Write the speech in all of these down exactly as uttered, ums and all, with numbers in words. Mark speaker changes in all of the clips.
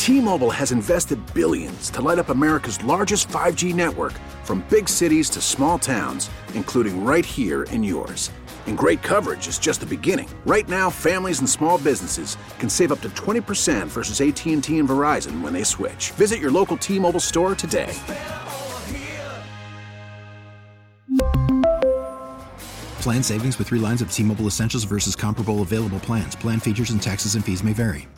Speaker 1: T-Mobile has invested billions to light up America's largest five G network, from big cities to small towns, including right here in yours. And great coverage is just the beginning. Right now, families and small businesses can save up to twenty percent versus A T and T and Verizon when they switch. Visit your local T-Mobile store today.
Speaker 2: Plan savings with three lines of T-Mobile Essentials versus comparable available plans. Plan features and taxes and fees may vary.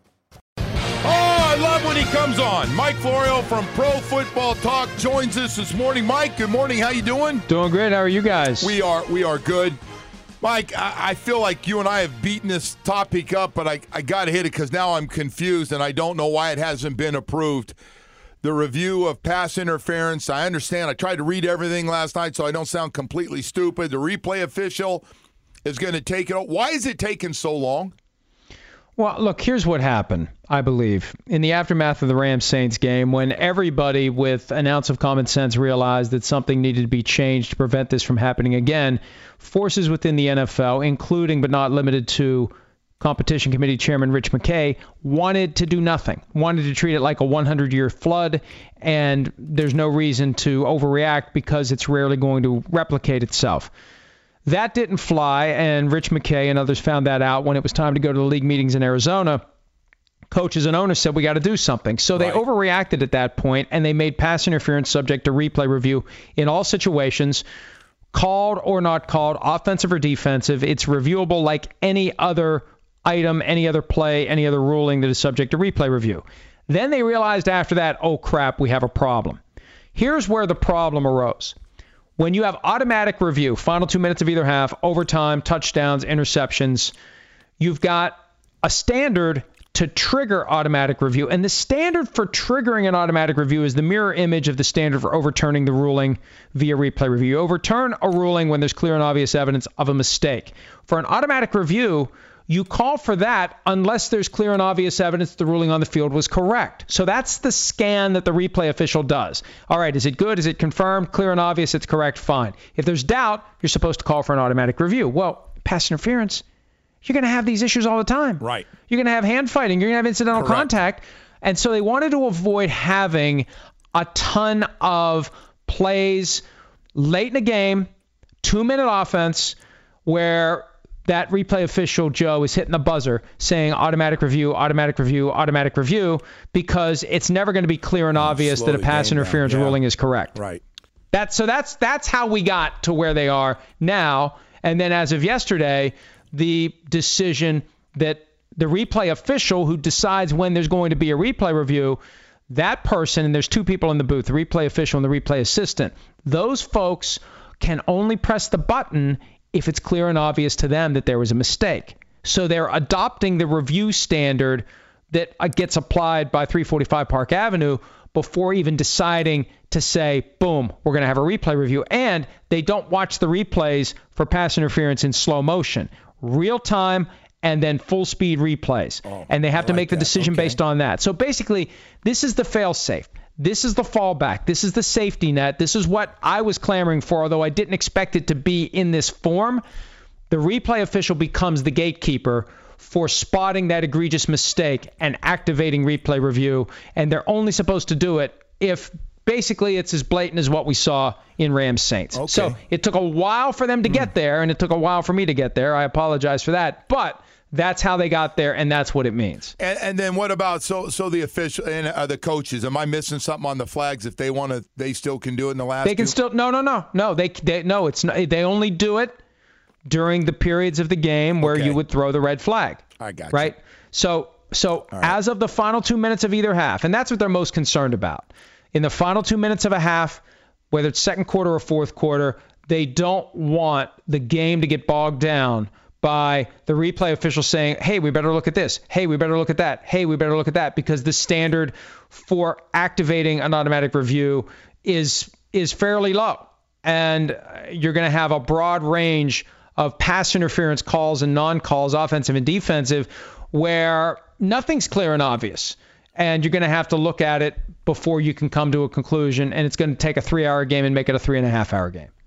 Speaker 3: Oh, I love when he comes on. Mike Florio from Pro Football Talk joins us this morning. Mike, good morning. How you doing?
Speaker 4: Doing great. How are you guys?
Speaker 3: We are. We are good. Mike, I, I feel like you and I have beaten this topic up, but I, I got to hit it because now I'm confused and I don't know why it hasn't been approved. The review of pass interference, I understand. I tried to read everything last night so I don't sound completely stupid. The replay official is going to take it. Why is it taking so long?
Speaker 4: Well, look, here's what happened, I believe. In the aftermath of the Rams-Saints game, when everybody with an ounce of common sense realized that something needed to be changed to prevent this from happening again, forces within the N F L, including but not limited to Competition Committee Chairman Rich McKay, wanted to do nothing, wanted to treat it like a hundred-year flood, and there's no reason to overreact because it's rarely going to replicate itself. That didn't fly, and Rich McKay and others found that out when it was time to go to the league meetings in Arizona. Coaches and owners said, we got to do something. So they right. overreacted at that point, and they made pass interference subject to replay review in all situations, called or not called, offensive or defensive. It's reviewable like any other item, any other play, any other ruling that is subject to replay review. Then they realized after that, oh, crap, we have a problem. Here's where the problem arose. When you have automatic review, final two minutes of either half, overtime, touchdowns, interceptions, you've got a standard to trigger automatic review. And the standard for triggering an automatic review is the mirror image of the standard for overturning the ruling via replay review. You overturn a ruling when there's clear and obvious evidence of a mistake. For an automatic review, you call for that unless there's clear and obvious evidence the ruling on the field was correct. So that's the scan that the replay official does. All right, is it good? Is it confirmed? Clear and obvious, it's correct, fine. If there's doubt, you're supposed to call for an automatic review. Well, pass interference, you're going to have these issues all the time.
Speaker 3: Right.
Speaker 4: You're going to have hand fighting. You're going to have incidental
Speaker 3: Correct.
Speaker 4: contact. And so they wanted to avoid having a ton of plays late in a game, two-minute offense, where that replay official, Joe, is hitting the buzzer saying automatic review, automatic review, automatic review, because it's never going to be clear and obvious
Speaker 3: Slow
Speaker 4: that a pass interference
Speaker 3: yeah.
Speaker 4: ruling is correct.
Speaker 3: Right.
Speaker 4: That's, so that's that's how we got to where they are now. And then as of yesterday, the decision that the replay official who decides when there's going to be a replay review, that person, and there's two people in the booth, the replay official and the replay assistant, those folks can only press the button if it's clear and obvious to them that there was a mistake. So they're adopting the review standard that gets applied by three forty-five Park Avenue before even deciding to say, boom, we're going to have a replay review. And they don't watch the replays for pass interference in slow motion, real time, and then full speed replays. Oh, and they have I to like make the decision okay. based on that. So basically, this is the fail safe. This is the fallback. This is the safety net. This is what I was clamoring for, although I didn't expect it to be in this form. The replay official becomes the gatekeeper for spotting that egregious mistake and activating replay review. And they're only supposed to do it if basically it's as blatant as what we saw in Rams Saints. Okay. So it took a while for them to mm. get there, and it took a while for me to get there. I apologize for that. But that's how they got there, and that's what it means.
Speaker 3: And, and then what about so so the official and uh, the coaches? Am I missing something on the flags? If they want to, they still can do it in the last.
Speaker 4: They can
Speaker 3: two?
Speaker 4: still no no no no they they no it's not, they only do it during the periods of the game where okay. you would throw the red flag.
Speaker 3: I got
Speaker 4: right.
Speaker 3: You.
Speaker 4: So so
Speaker 3: right.
Speaker 4: as of the final two minutes of either half, and that's what they're most concerned about. In the final two minutes of a half, whether it's second quarter or fourth quarter, they don't want the game to get bogged down by the replay official saying, hey, we better look at this. Hey, we better look at that. Hey, we better look at that, because the standard for activating an automatic review is is fairly low. And you're going to have a broad range of pass interference calls and non-calls, offensive and defensive, where nothing's clear and obvious. And you're going to have to look at it before you can come to a conclusion, and it's going to take a three-hour game and make it a three-and-a-half-hour game.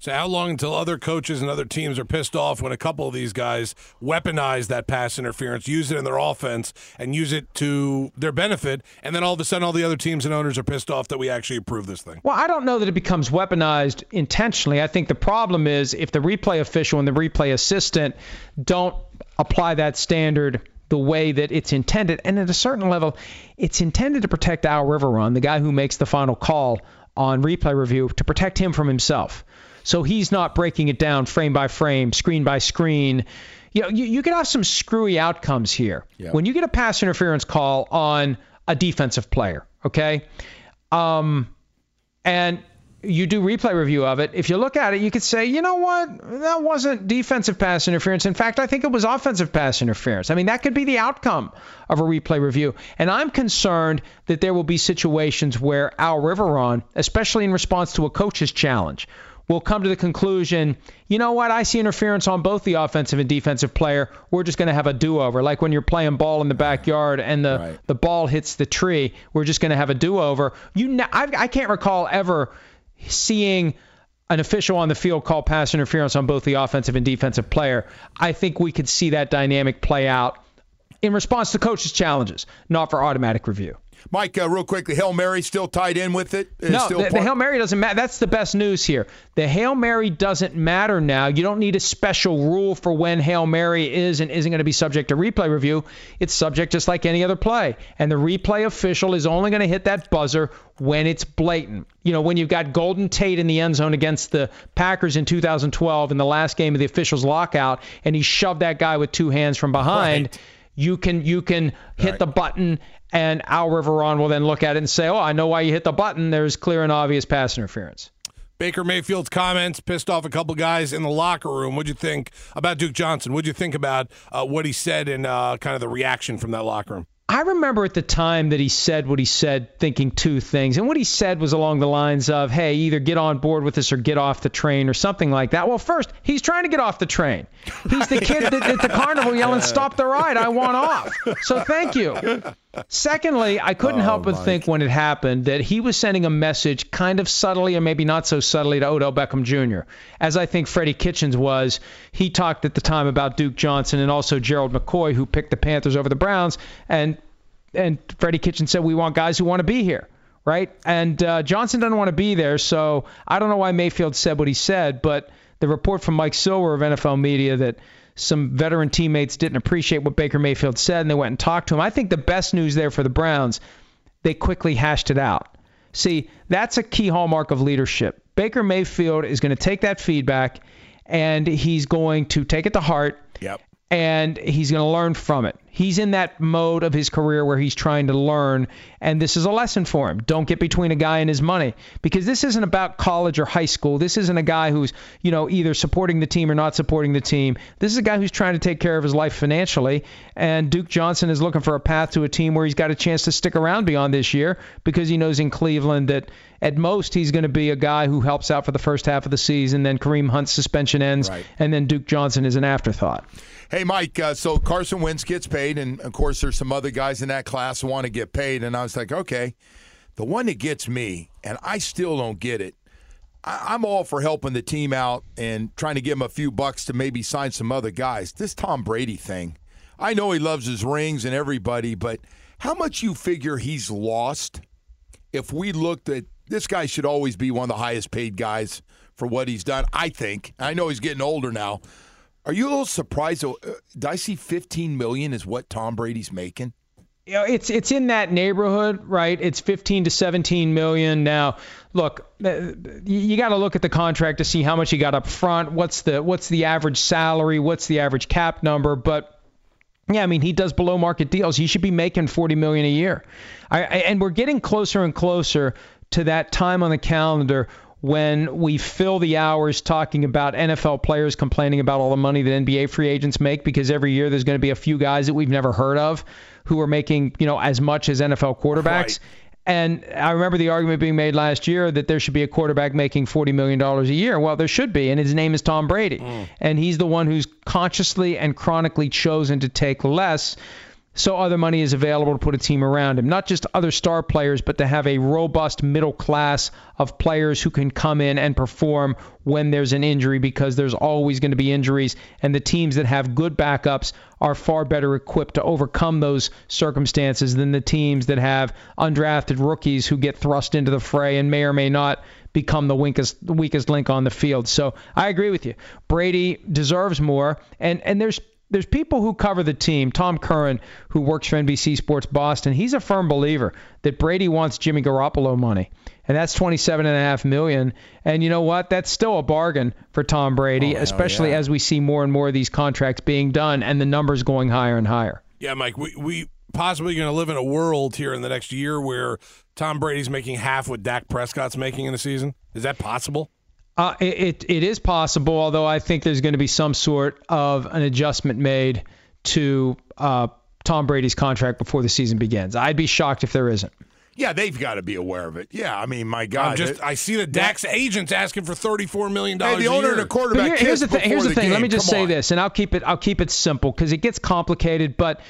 Speaker 5: So how long until other coaches and other teams are pissed off when a couple of these guys weaponize that pass interference, use it in their offense, and use it to their benefit, and then all of a sudden all the other teams and owners are pissed off that we actually approve this thing?
Speaker 4: Well, I don't know that it becomes weaponized intentionally. I think the problem is if the replay official and the replay assistant don't apply that standard the way that it's intended, and at a certain level, it's intended to protect Al Riveron, the guy who makes the final call on replay review, to protect him from himself. So he's not breaking it down frame by frame, screen by screen. You know, you, you could have some screwy outcomes here. Yeah. When you get a pass interference call on a defensive player, okay, um, and you do replay review of it, if you look at it, you could say, you know what, that wasn't defensive pass interference. In fact, I think it was offensive pass interference. I mean, that could be the outcome of a replay review. And I'm concerned that there will be situations where Al Riveron, especially in response to a coach's challenge, will come to the conclusion, you know what, I see interference on both the offensive and defensive player. We're just going to have a do-over. Like when you're playing ball in the backyard and the, right. the ball hits the tree, we're just going to have a do-over. You, know, I, I can't recall ever seeing an official on the field call pass interference on both the offensive and defensive player. I think we could see that dynamic play out in response to coaches' challenges, not for automatic review.
Speaker 3: Mike, uh, real quick, the Hail Mary still tied in with it? Is
Speaker 4: no,
Speaker 3: still
Speaker 4: the,
Speaker 3: part-
Speaker 4: the Hail Mary doesn't matter. That's the best news here. The Hail Mary doesn't matter now. You don't need a special rule for when Hail Mary is and isn't going to be subject to replay review. It's subject just like any other play. And the replay official is only going to hit that buzzer when it's blatant. You know, when you've got Golden Tate in the end zone against the Packers in two thousand twelve in the last game of the officials' lockout, and he shoved that guy with two hands from behind, right. you can you can hit right. the button, and Al Riveron will then look at it and say, oh, I know why you hit the button. There's clear and obvious pass interference.
Speaker 5: Baker Mayfield's comments pissed off a couple guys in the locker room. What'd you think about Duke Johnson? What'd you think about uh, what he said and uh, kind of the reaction from that locker room?
Speaker 4: I remember at the time that he said what he said, thinking two things. And what he said was along the lines of, hey, either get on board with this or get off the train or something like that. Well, first, he's trying to get off the train. He's the kid at, at the carnival yelling, stop the ride, I want off. So thank you. Secondly, I couldn't oh, help but Mike. think when it happened that he was sending a message kind of subtly or maybe not so subtly to Odell Beckham Junior As I think Freddie Kitchens was. He talked at the time about Duke Johnson and also Gerald McCoy, who picked the Panthers over the Browns. And and Freddie Kitchens said, we want guys who want to be here, right? And uh, Johnson doesn't want to be there, so I don't know why Mayfield said what he said, but the report from Mike Silver of N F L Media that some veteran teammates didn't appreciate what Baker Mayfield said, and they went and talked to him. I think the best news there for the Browns, they quickly hashed it out. See, that's a key hallmark of leadership. Baker Mayfield is going to take that feedback, and he's going to take it to heart.
Speaker 3: Yep.
Speaker 4: And he's going to learn from it. He's in that mode of his career where he's trying to learn, and this is a lesson for him. Don't get between a guy and his money, because this isn't about college or high school. This isn't a guy who's, you know, either supporting the team or not supporting the team. This is a guy who's trying to take care of his life financially, and Duke Johnson is looking for a path to a team where he's got a chance to stick around beyond this year, because he knows in Cleveland that at most he's going to be a guy who helps out for the first half of the season, then Kareem Hunt's suspension ends, right. and then Duke Johnson is an afterthought.
Speaker 3: Hey, Mike, uh, so Carson Wentz gets paid, and, of course, there's some other guys in that class who want to get paid. And I was like, okay, the one that gets me, and I still don't get it, I, I'm all for helping the team out and trying to give him a few bucks to maybe sign some other guys. This Tom Brady thing, I know he loves his rings and everybody, but how much you figure he's lost if we looked at this guy should always be one of the highest paid guys for what he's done, I think. I know he's getting older now. Are you a little surprised? Uh, did I see fifteen million dollars is what Tom Brady's making?
Speaker 4: You know, it's it's in that neighborhood, right? It's fifteen to seventeen million. Now, look, you got to look at the contract to see how much he got up front. What's the what's the average salary? What's the average cap number? But yeah, I mean, he does below market deals. He should be making forty million dollars a year. I, I, and we're getting closer and closer to that time on the calendar when we fill the hours talking about N F L players complaining about all the money that N B A free agents make, because every year there's going to be a few guys that we've never heard of who are making, you know, as much as N F L quarterbacks. Right. And I remember the argument being made last year that there should be a quarterback making forty million dollars a year. Well, there should be, and his name is Tom Brady. Mm. And he's the one who's consciously and chronically chosen to take less. so other money is available to put a team around him. Not just other star players, but to have a robust middle class of players who can come in and perform when there's an injury, because there's always going to be injuries, and the teams that have good backups are far better equipped to overcome those circumstances than the teams that have undrafted rookies who get thrust into the fray and may or may not become the weakest, the weakest link on the field. So I agree with you. Brady deserves more, and, and there's There's people who cover the team. Tom Curran, who works for N B C Sports Boston, he's a firm believer that Brady wants Jimmy Garoppolo money, and that's twenty-seven point five million dollars. And you know what? That's still a bargain for Tom Brady, oh, especially yeah. as we see more and more of these contracts being done and the numbers going higher and higher.
Speaker 5: Yeah, Mike, we, we possibly going to live in a world here in the next year where Tom Brady's making half what Dak Prescott's making in a season. Is that possible?
Speaker 4: Uh, it, it is possible, although I think there's going to be some sort of an adjustment made to uh, Tom Brady's contract before the season begins. I'd be shocked if there isn't.
Speaker 3: Yeah, they've got to be aware of it. Yeah, I mean, my God.
Speaker 5: I'm just, I see that Dak's agent's asking for thirty-four million dollars
Speaker 3: hey, the owner
Speaker 5: a year.
Speaker 3: and the quarterback
Speaker 4: here, here's the thing. Here's the, the thing.
Speaker 3: Game.
Speaker 4: Let me just
Speaker 3: Come
Speaker 4: say
Speaker 3: on.
Speaker 4: this, and I'll keep it. I'll keep it simple because it gets complicated. But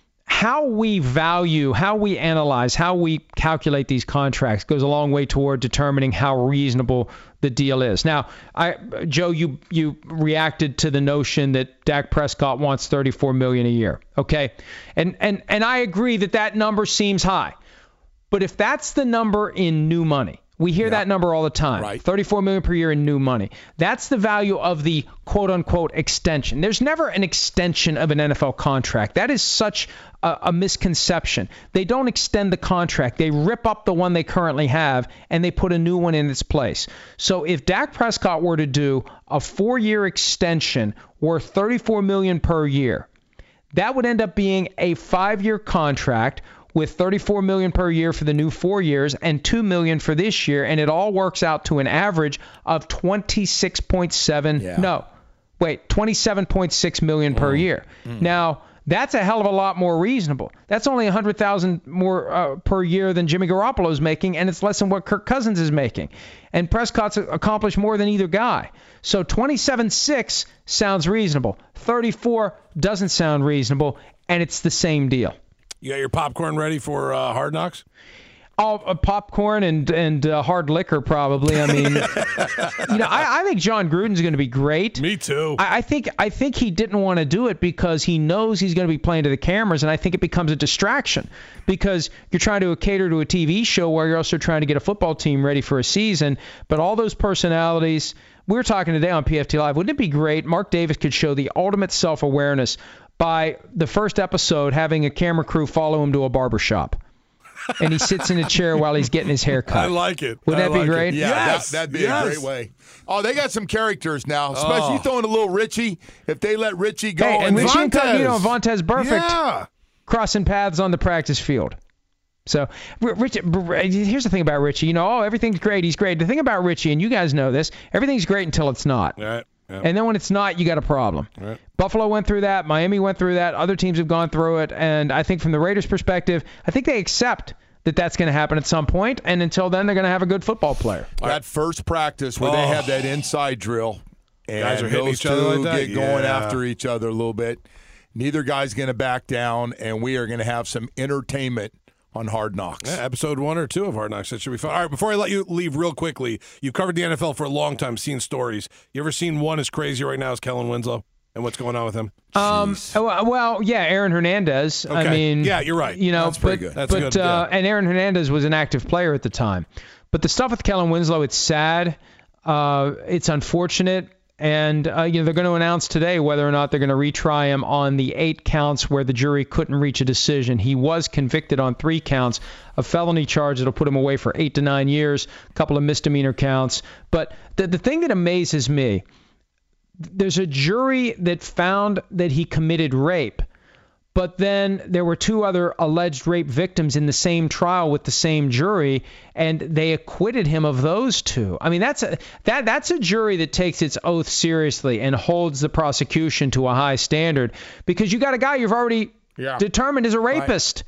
Speaker 4: how we value, how we analyze, how we calculate these contracts goes a long way toward determining how reasonable the deal is. Now, I, Joe, you you reacted to the notion that Dak Prescott wants thirty-four million dollars a year. Okay, and and and I agree that that number seems high, but if that's the number in new money. We hear yeah. that number all the time,
Speaker 3: right.
Speaker 4: thirty-four million dollars per year in new money. That's the value of the quote-unquote extension. There's never an extension of an N F L contract. That is such a, a misconception. They don't extend the contract. They rip up the one they currently have, and they put a new one in its place. So if Dak Prescott were to do a four-year extension worth thirty-four million dollars per year, that would end up being a five-year contract with thirty-four million dollars per year for the new four years and two million dollars for this year, and it all works out to an average of twenty-six point seven. Yeah. No, wait, twenty-seven point six million dollars per mm. year. Mm. Now, that's a hell of a lot more reasonable. That's only one hundred thousand dollars more uh, per year than Jimmy Garoppolo is making, and it's less than what Kirk Cousins is making. And Prescott's accomplished more than either guy. So twenty-seven point six sounds reasonable. thirty-four doesn't sound reasonable, and it's the same deal.
Speaker 5: You got your popcorn ready for uh, Hard Knocks?
Speaker 4: Oh, uh, popcorn and and uh, hard liquor, probably. I mean, you know, I, I think John Gruden's going to be great.
Speaker 5: Me too.
Speaker 4: I, I think I think he didn't want to do it because he knows he's going to be playing to the cameras, and I think it becomes a distraction because you're trying to cater to a T V show where you're also trying to get a football team ready for a season. But all those personalities, we were talking today on P F T Live. Wouldn't it be great? Mark Davis could show the ultimate self-awareness by the first episode having a camera crew follow him to a barbershop. And he sits in a chair while he's getting his hair cut.
Speaker 5: I like it.
Speaker 4: Wouldn't
Speaker 5: I
Speaker 4: that
Speaker 5: like
Speaker 4: be great?
Speaker 5: It.
Speaker 3: Yeah,
Speaker 5: yes.
Speaker 3: that, that'd be
Speaker 5: yes.
Speaker 3: a great way. Oh, they got some characters now, especially
Speaker 5: oh.
Speaker 3: throwing a little Richie. If they let Richie go.
Speaker 4: Hey, and, and Richie
Speaker 3: Vontaze.
Speaker 4: Incognito and Vontaze Burfict
Speaker 5: yeah.
Speaker 4: crossing paths on the practice field. So, Rich, here's the thing about Richie. You know, oh, everything's great. He's great. The thing about Richie, and you guys know this, everything's great until it's not.
Speaker 5: Right. Yep.
Speaker 4: And then when it's not, you got a problem.
Speaker 5: Right.
Speaker 4: Buffalo went through that. Miami went through that. Other teams have gone through it. And I think from the Raiders' perspective, I think they accept that that's going to happen at some point. And until then, they're going to have a good football player.
Speaker 3: That first practice where oh. they had that inside drill. And
Speaker 5: guys are hitting
Speaker 3: those
Speaker 5: each other like that?
Speaker 3: get going
Speaker 5: yeah.
Speaker 3: after each other a little bit. Neither guy's going to back down, and we are going to have some entertainment on Hard Knocks.
Speaker 5: Yeah, episode one or two of Hard Knocks. That should be fun. All right, before I let you leave real quickly, you've covered the N F L for a long time, seen stories. You ever seen one as crazy right now as Kellen Winslow and what's going on with him?
Speaker 4: Um, well, yeah, Aaron Hernandez.
Speaker 5: Okay.
Speaker 4: I mean,
Speaker 5: yeah, you're right.
Speaker 4: You know,
Speaker 5: That's
Speaker 4: but,
Speaker 5: pretty good. That's
Speaker 4: but,
Speaker 5: good.
Speaker 4: Uh,
Speaker 5: yeah.
Speaker 4: and Aaron Hernandez was an active player at the time. But the stuff with Kellen Winslow, it's sad. Uh, it's unfortunate. And, uh, you know, they're going to announce today whether or not they're going to retry him on the eight counts where the jury couldn't reach a decision. He was convicted on three counts, a felony charge that'll put him away for eight to nine years, a couple of misdemeanor counts. But the, the thing that amazes me, there's a jury that found that he committed rape, but then there were two other alleged rape victims in the same trial with the same jury, and they acquitted him of those two. I mean, that's a that that's a jury that takes its oath seriously and holds the prosecution to a high standard, because you got a guy you've already
Speaker 3: yeah.
Speaker 4: determined is a rapist. Right.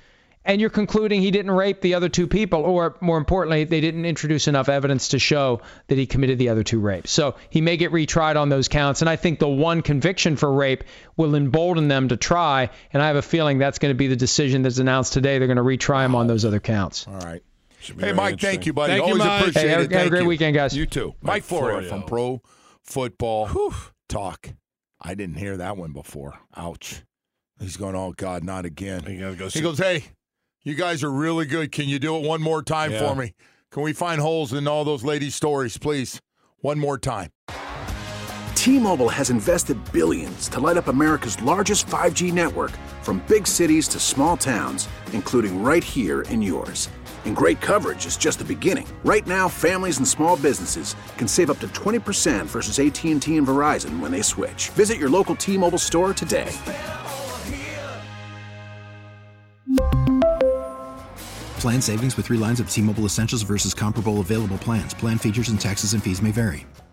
Speaker 4: and you're concluding he didn't rape the other two people, or more importantly, they didn't introduce enough evidence to show that he committed the other two rapes. So he may get retried on those counts, and I think the one conviction for rape will embolden them to try, and I have a feeling that's going to be the decision that's announced today. They're going to retry him on those other counts.
Speaker 3: All right. Hey, Mike, thank you, buddy.
Speaker 5: Thank
Speaker 3: Always
Speaker 5: you, Mike.
Speaker 3: appreciate
Speaker 4: Hey, have,
Speaker 3: it.
Speaker 4: have
Speaker 3: Thank
Speaker 4: a great
Speaker 3: you.
Speaker 4: weekend, guys.
Speaker 3: You too. Mike, Mike Florio,
Speaker 5: Florio
Speaker 3: from Pro Football Whew. Talk. I didn't hear that one before. Ouch. He's going, oh, God, not again.
Speaker 5: You gotta go
Speaker 3: he goes, hey, you guys are really good. Can you do it one more time
Speaker 5: Yeah.
Speaker 3: for me? Can we find holes in all those ladies' stories, please? One more time.
Speaker 1: T-Mobile has invested billions to light up America's largest five G network, from big cities to small towns, including right here in yours. And great coverage is just the beginning. Right now, families and small businesses can save up to twenty percent versus A T and T and Verizon when they switch. Visit your local T-Mobile store today.
Speaker 2: Plan savings with three lines of T-Mobile Essentials versus comparable available plans. Plan features and taxes and fees may vary.